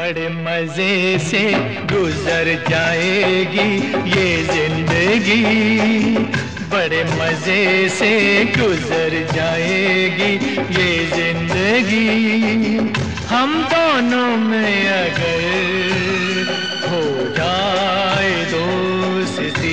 बड़े मजे से गुजर जाएगी ये जिंदगी, बड़े मजे से गुजर जाएगी ये जिंदगी। हम दोनों में अगर हो जाए दोस्ती,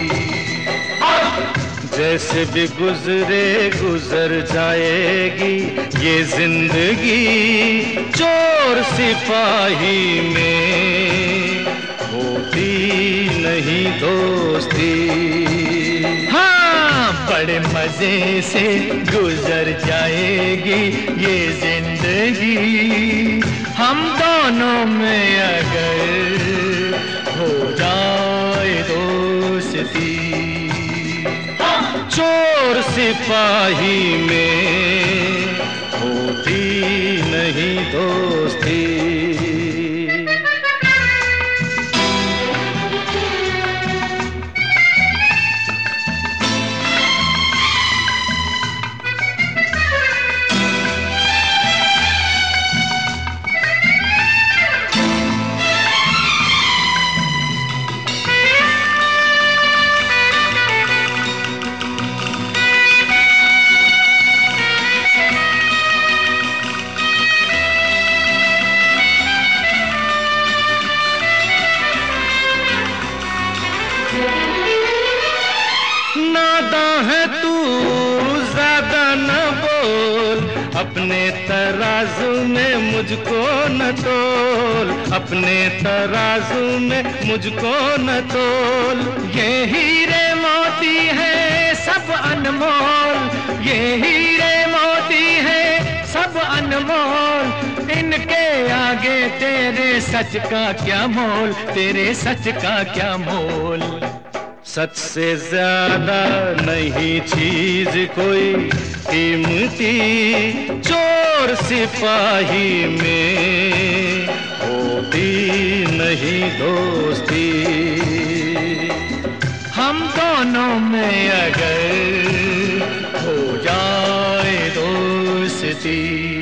जैसे भी गुजरे गुजर जाएगी ये जिंदगी। चोर सिपाही में होती नहीं दोस्ती। हाँ, बड़े मजे से गुजर जाएगी ये जिंदगी। हम दोनों में अगर हो जाए दोस्ती, चोर सिपाही में होती नहीं दोस्ती। नादां है तू ज्यादा न बोल, अपने तराजू में मुझको न तोल, अपने तराजू में मुझको न तोल। ये हीरे मोती है सब अनमोल, ये हीरे मोती है सब अनमोल। इनके आगे तेरे सच का क्या मोल, तेरे सच का क्या मोल। सच से ज्यादा नहीं चीज कोई कीमती, चोर सिपाही में होती नहीं दोस्ती। हम दोनों में अगर हो जाए दोस्ती,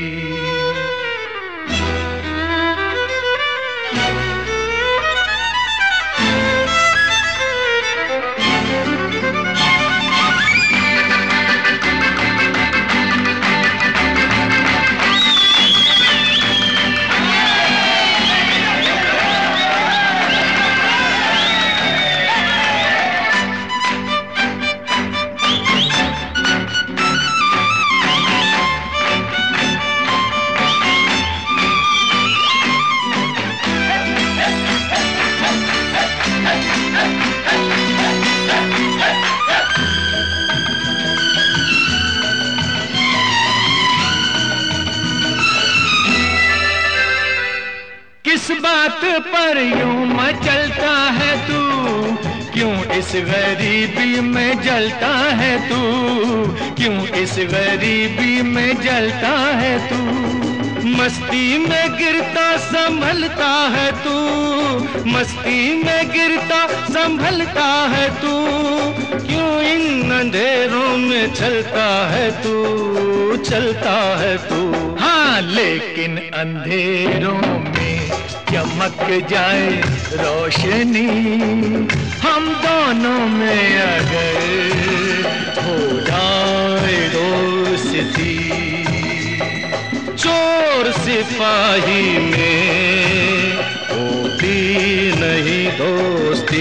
किस बात पर यूं मचलता है तू, क्यों इस गरीबी में जलता है तू, क्यों इस गरीबी में जलता है तू। मस्ती में गिरता संभलता है तू, मस्ती में गिरता संभलता है तू। क्यों इन अंधेरों में चलता है तू, चलता है तू। हाँ, लेकिन अंधेरों में चमक जाए रोशनी। हम दोनों में अगर हो जाए दोस्ती, चोर सिपाही में होती नहीं दोस्ती।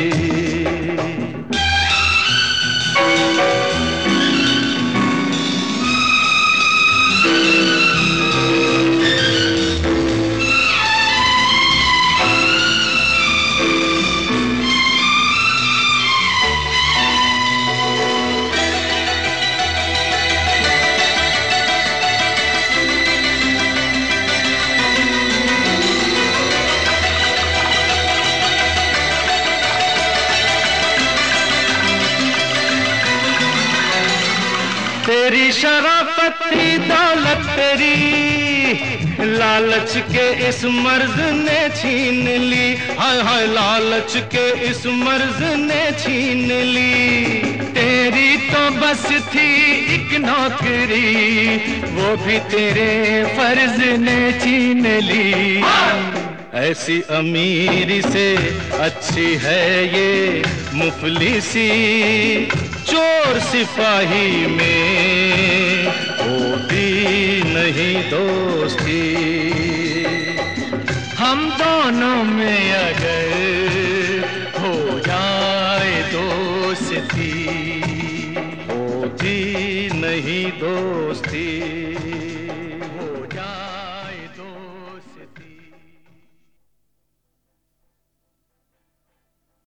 तेरी शराफत थी दौलत तेरी, लालच के इस मर्ज ने छीन ली। हाय हाय, लालच के इस मर्ज ने छीन ली। तेरी तो बस थी एक नौकरी, वो भी तेरे फर्ज ने छीन ली। ऐसी अमीरी से अच्छी है ये मुफलिसी, चोर सिपाही में होती नहीं दोस्ती। हम दोनों में अगर हो जाए दोस्ती, होती नहीं दोस्ती।